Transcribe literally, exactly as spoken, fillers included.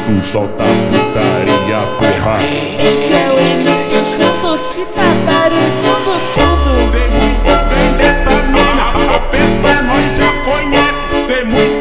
tu solta putaria, porra. Esse é o M C Santos que tá barulhando tudo. Cê muito bem dessa mina, a peça nós já conhece. Cê muito